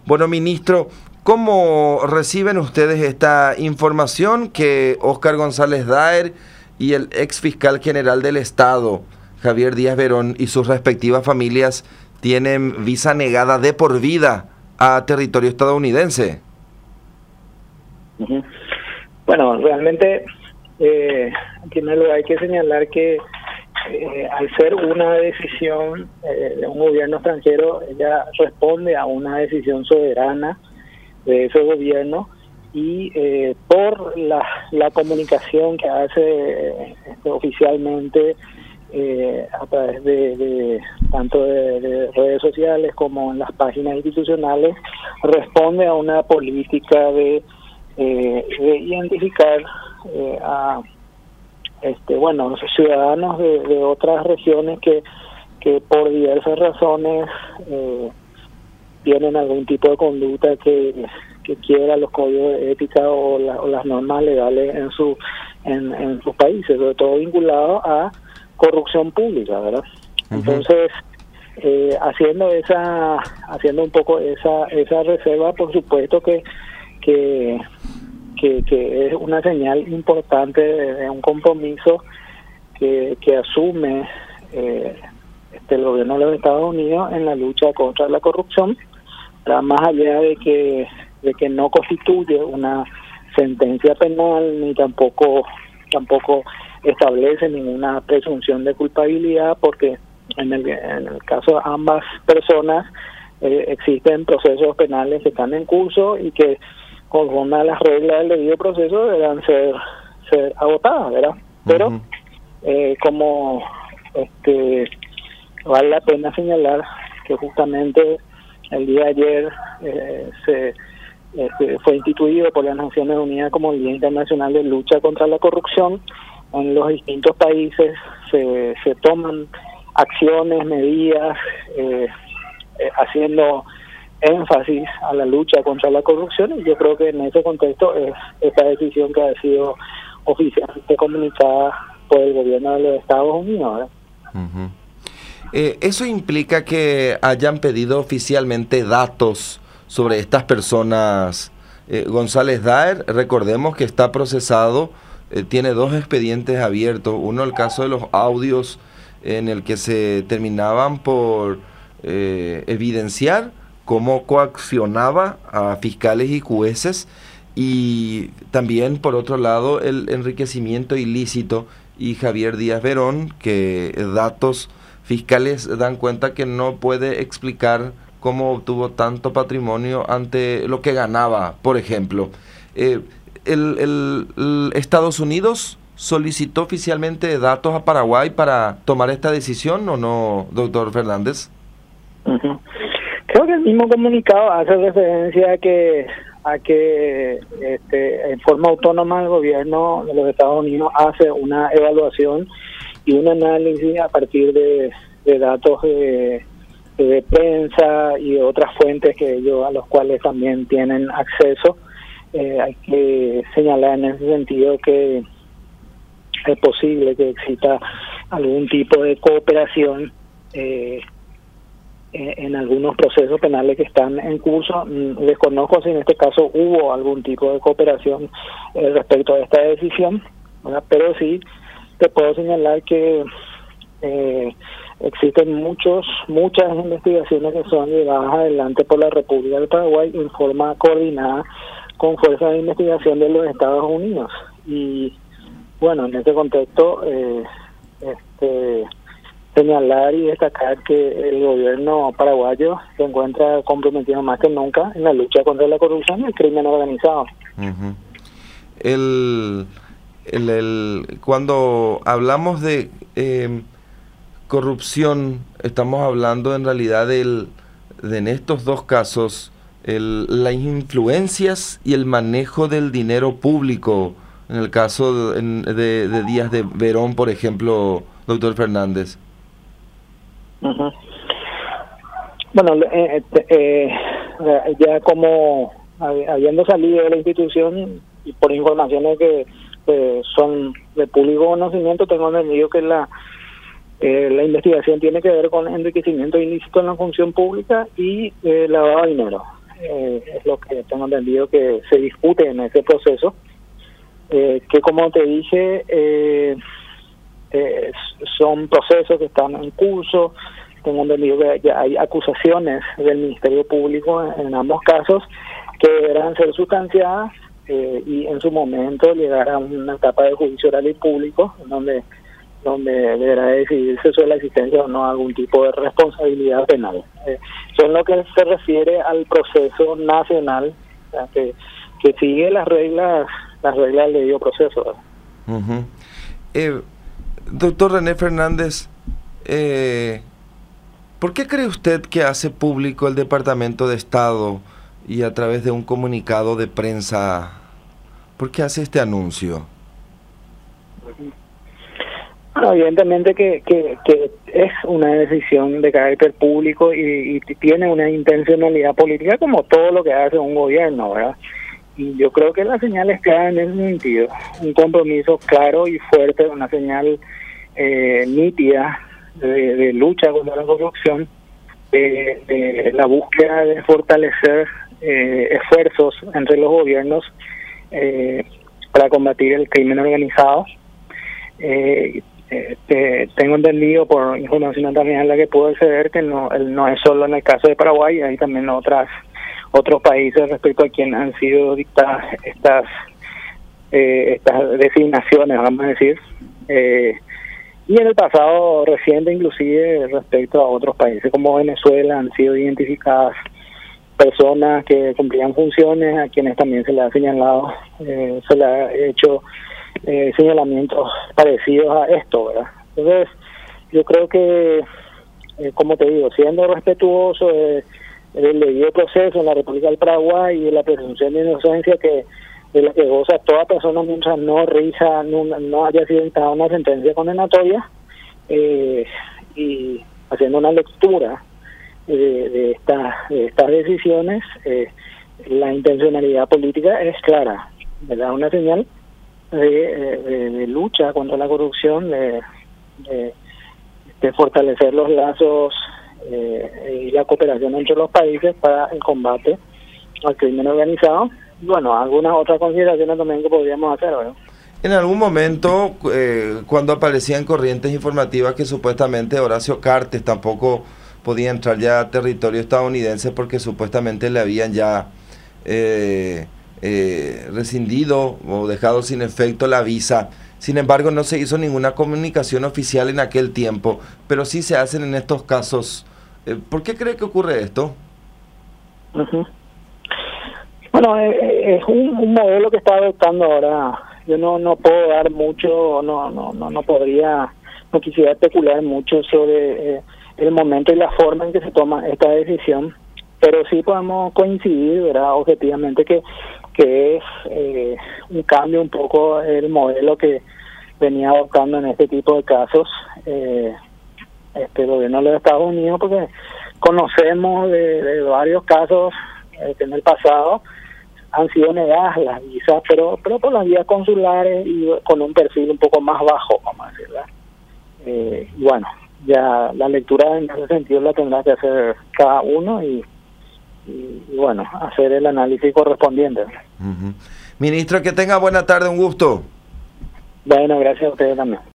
Bueno, ministro, ¿cómo reciben ustedes esta información que Óscar González Daer y el ex fiscal general del Estado, Javier Díaz Verón, y sus respectivas familias tienen visa negada de por vida a territorio estadounidense? Bueno, realmente, en primer lugar hay que señalar que al ser una decisión de un gobierno extranjero, ella responde a una decisión soberana de ese gobierno y por la comunicación que hace oficialmente a través de tanto de redes sociales como en las páginas institucionales, responde a una política de identificar a los ciudadanos de otras regiones que por diversas razones tienen algún tipo de conducta que quiebra los códigos de ética o las normas legales en sus países, sobre todo vinculado a corrupción pública, ¿verdad? Entonces, haciendo un poco esa reserva, por supuesto que es una señal importante de un compromiso que asume el gobierno de los Estados Unidos en la lucha contra la corrupción, más allá de que no constituye una sentencia penal ni tampoco establece ninguna presunción de culpabilidad, porque en el caso de ambas personas existen procesos penales que están en curso y que conforme a las reglas del debido proceso deberán ser agotadas, ¿verdad? Pero como vale la pena señalar que justamente el día de ayer fue instituido por las Naciones Unidas como el Día Internacional de Lucha contra la Corrupción. En los distintos países se toman acciones, medidas, haciendo énfasis a la lucha contra la corrupción, y yo creo que en ese contexto es esta decisión que ha sido oficialmente comunicada por el gobierno de los Estados Unidos, ¿verdad? ¿Eso implica que hayan pedido oficialmente datos sobre estas personas? González Daer, recordemos que está procesado, tiene 2 expedientes abiertos, uno el caso de los audios en el que se terminaban por evidenciar cómo coaccionaba a fiscales y jueces, y también por otro lado el enriquecimiento ilícito, y Javier Díaz Verón, que datos fiscales dan cuenta que no puede explicar cómo obtuvo tanto patrimonio ante lo que ganaba, por ejemplo. ¿El Estados Unidos solicitó oficialmente datos a Paraguay para tomar esta decisión o no, doctor Fernández? Creo que el mismo comunicado hace referencia a que en forma autónoma el gobierno de los Estados Unidos hace una evaluación y un análisis a partir de datos de prensa y de otras fuentes a los cuales también tienen acceso. Hay que señalar en ese sentido que es posible que exista algún tipo de cooperación en algunos procesos penales que están en curso. Desconozco si en este caso hubo algún tipo de cooperación respecto a esta decisión, ¿verdad? Pero sí te puedo señalar que existen muchas investigaciones que son llevadas adelante por la República del Paraguay en forma coordinada con fuerzas de investigación de los Estados Unidos. Y bueno, en este contexto señalar y destacar que el gobierno paraguayo se encuentra comprometido más que nunca en la lucha contra la corrupción y el crimen organizado. Cuando hablamos de corrupción, estamos hablando en realidad en estos 2 casos, las influencias y el manejo del dinero público, en el caso de Díaz de Verón, por ejemplo, doctor Fernández. Bueno, ya como habiendo salido de la institución y por informaciones que son de público conocimiento, tengo entendido que la investigación tiene que ver con enriquecimiento ilícito en la función pública y lavado de dinero. es lo que tengo entendido que se discute en ese proceso, que como te dije, son procesos que están en curso. Tengo entendido que ya hay acusaciones del Ministerio Público en ambos casos que deberán ser sustanciadas y en su momento llegar a una etapa de juicio oral y público donde deberá decidirse sobre la existencia o no de algún tipo de responsabilidad penal. Eso en lo que se refiere al proceso nacional, o sea, que sigue las reglas del debido proceso. Doctor René Fernández, ¿por qué cree usted que hace público el Departamento de Estado y a través de un comunicado de prensa, por qué hace este anuncio? Bueno, evidentemente que es una decisión de carácter público y tiene una intencionalidad política como todo lo que hace un gobierno, ¿verdad? Y yo creo que la señal es clara en ese sentido, un compromiso claro y fuerte, una señal nítida de lucha contra la corrupción, de la búsqueda de fortalecer esfuerzos entre los gobiernos para combatir el crimen organizado. Tengo entendido por información también a la que puedo acceder que no es solo en el caso de Paraguay, hay también otros países respecto a quien han sido dictadas estas designaciones, vamos a decir, y en el pasado reciente inclusive respecto a otros países como Venezuela han sido identificadas personas que cumplían funciones a quienes también se les ha señalado, se les ha hecho señalamientos parecidos a esto, ¿verdad? Entonces, yo creo que, como te digo, siendo respetuoso del debido proceso en la República del Paraguay y de la presunción de inocencia de la que goza toda persona mientras no haya sido dictada una sentencia condenatoria, y haciendo una lectura de estas decisiones, la intencionalidad política es clara, ¿verdad? Una señal de lucha contra la corrupción, de fortalecer los lazos y la cooperación entre los países para el combate al crimen organizado. Y bueno, algunas otras consideraciones también que podríamos hacer, ¿verdad? En algún momento, cuando aparecían corrientes informativas que supuestamente Horacio Cartes tampoco podía entrar ya a territorio estadounidense porque supuestamente le habían ya rescindido o dejado sin efecto la visa. Sin embargo, no se hizo ninguna comunicación oficial en aquel tiempo, pero sí se hacen en estos casos. ¿Por qué cree que ocurre esto? Bueno, es un modelo que está adoptando ahora. Yo no puedo dar mucho, no quisiera especular mucho sobre el momento y la forma en que se toma esta decisión, pero sí podemos coincidir, ¿verdad?, objetivamente que es un cambio un poco el modelo que venía adoptando en este tipo de casos el gobierno de los Estados Unidos, porque conocemos de varios casos que en el pasado han sido negadas las visas, pero por las vías consulares y con un perfil un poco más bajo, vamos a decirlo. Y bueno, ya la lectura en ese sentido la tendrá que hacer cada uno y bueno, hacer el análisis correspondiente. Ministro, que tenga buena tarde, un gusto. Bueno, gracias a ustedes también.